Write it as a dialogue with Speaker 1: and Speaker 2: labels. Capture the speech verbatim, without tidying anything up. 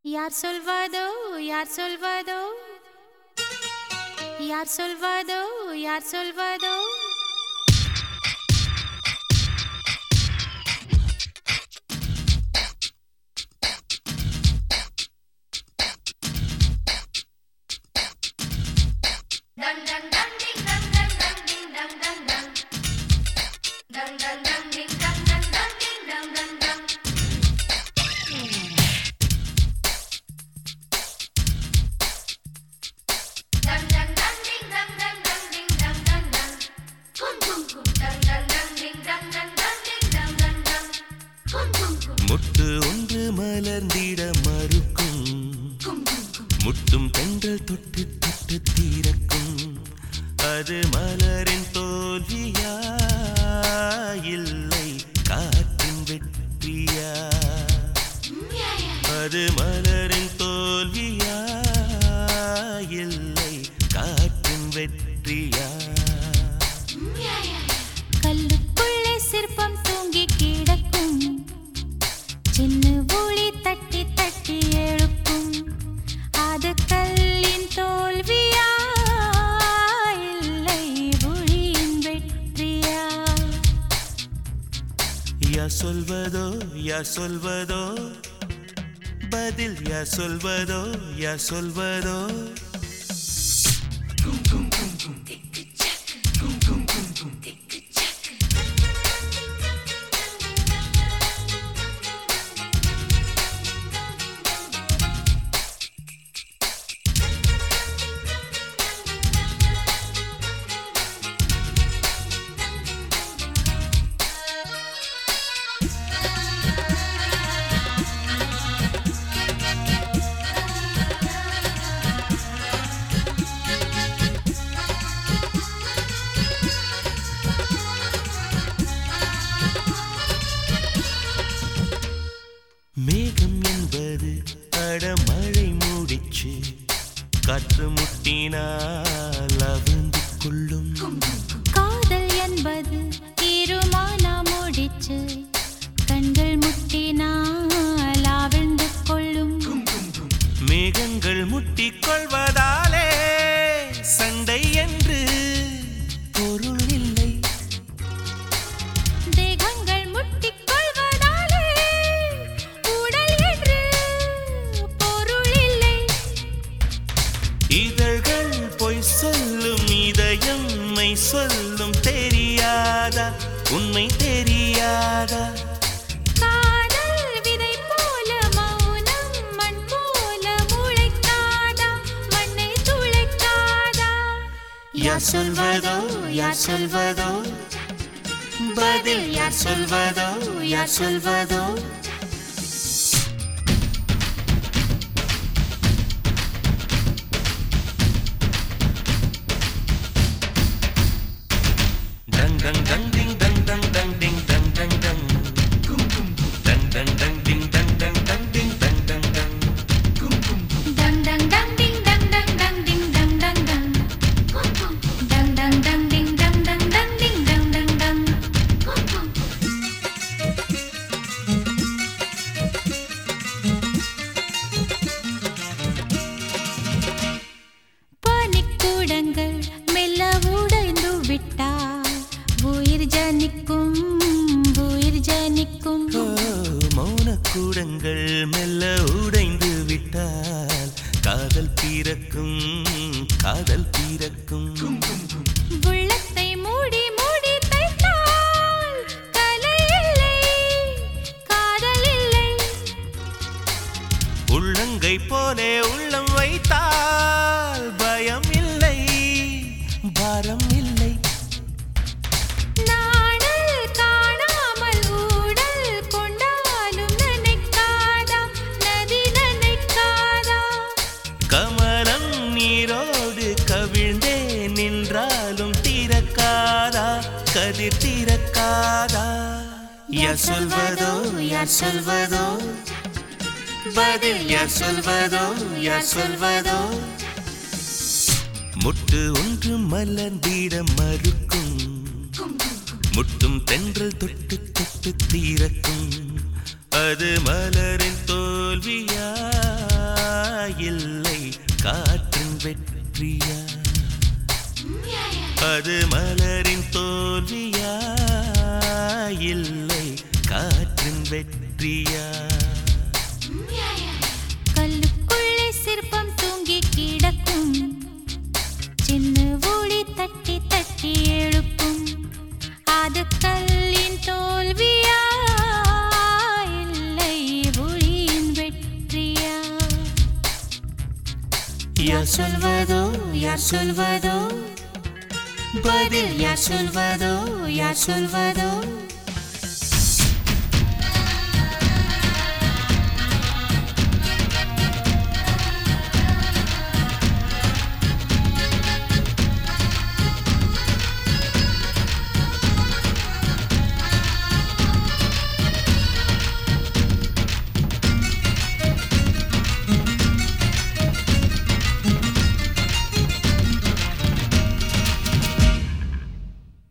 Speaker 1: யார் சொல்வதோ யார் சொல்வதோ யார் சொல்வதோ யார் சொல்வதோ
Speaker 2: dang dang dang ding dang dang dang ding dang dang dang dang dang dang ding dang dang dang ding dang dang dang dang dang dang ding dang dang dang ding dang dang dang kum kum kum dang dang dang ding dang dang dang ding dang dang dang kum kum kum
Speaker 3: முட்டு ஒன்று மலர்ந்திட மறுக்கும் முட்டும் பெண்கள் தொட்டு தொட்டு தீரக்கும் அது மலரின் தோல்வியா இல்லை காற்றின் வெற்றியா அது மலரின் தோல்வியா இல்லை காற்றின் வெற்றியா
Speaker 1: கல்லுக்குள்ளே சிற்பம் தூங்கி கிடக்கும் சின்ன ஒளி தட்டி தட்டி எழுப்பும் அது கல்லின் தோல்வியா இல்லை ஒளியின் வெற்றியா
Speaker 3: யா சொல்வதோ யா சொல்வதோ பதில் யா சொல்வதோ யா சொல்வதோ மேகம் என்பது அடமழை மூடிச்சு காற்று முட்டினால் அவிழ்ந்து கொள்ளும்
Speaker 1: காதல் என்பது தீருமானா முடிச்சு கண்கள் முட்டினால் ஆழ்ந்து கொள்ளும்
Speaker 3: மேகங்கள் முட்டிக் கொள்வதாலே சண்டை என்று பொருள் இல்லை
Speaker 1: தேகங்கள் முட்டிக் கொள்வதாலே உடல் என்று பொருள் இல்லை
Speaker 3: இதழ்கள் பொய் சொல்லும் இதயம் மெய் சொல்லும் தெரியாதா உண்மை தெரியாதா
Speaker 1: காதல் விதை போல மௌனம் மண் போல முளைக்காதா மண்ணை துளைக்காதா
Speaker 3: யார் சொல்வதோ யார் சொல்வதோ பதில் யார் சொல்வதோ யார் சொல்வதோ dang dang dang ding dang dang dang ding dang dang dang dang dang dang ding dang dang dang ding dang dang dang
Speaker 1: dang dang dang ding dang dang dang ding dang dang dang
Speaker 2: kum kum kum
Speaker 1: dang dang dang ding dang dang dang ding dang dang dang
Speaker 2: kum kum kum
Speaker 1: பனிக்கூடங்கள் மெல்ல உடைந்து விட்டால் உயிர் ஜனிக்கும் உயிர் ஜனிக்கும்
Speaker 3: ஓ, மௌனக்கூடங்கள் மெல்ல உடைந்து விட்டால் காதல் பிறக்கும் காதல் பிறக்கும்
Speaker 1: உள்ளத்தை மூடி மூடி தைத்தால் கலை இல்லை காதல் இல்லை
Speaker 3: உள்ளங்கை போலே உள்ளம் வைத்தால் பயம் இல்லை பாரம் இல்லை
Speaker 1: நாடல் காணாமல் ஊடல் கொண்டாலும் நினைக்காதா நதி நினைக்காதா
Speaker 3: கமலம் நீரோடு கவிழ்ந்தே நின்றாலும் திறக்காதா கதிர் திறக்காதா யார் சொல்வதோ யார் சொல்வதோ பதில் யார் சொல்வதோ யார் சொல்வதோ முட்டு ஒன்று மலர்ந்திட மறுக்கும் முட்டும் தென்றல் தொட்டு தொட்டு தீரக்கும் அது மலரின் தோல்வியா வெற்றியா அது மலரின் தோல்வியா இல்லை காற்றின் வெற்றியா
Speaker 1: கல்லுக்குள்ளே சிற்பம் தூங்கி கிடக்கும் சின்ன ஒளி தட்டி தட்டி எழுப்பும் அது கல்லின் தோல்வியா இல்லை ஒளியின் வெற்றியா யார் சொல்வதோ யார் சொல்வதோ பதில் யார் சொல்வதோ யார் சொல்வதோ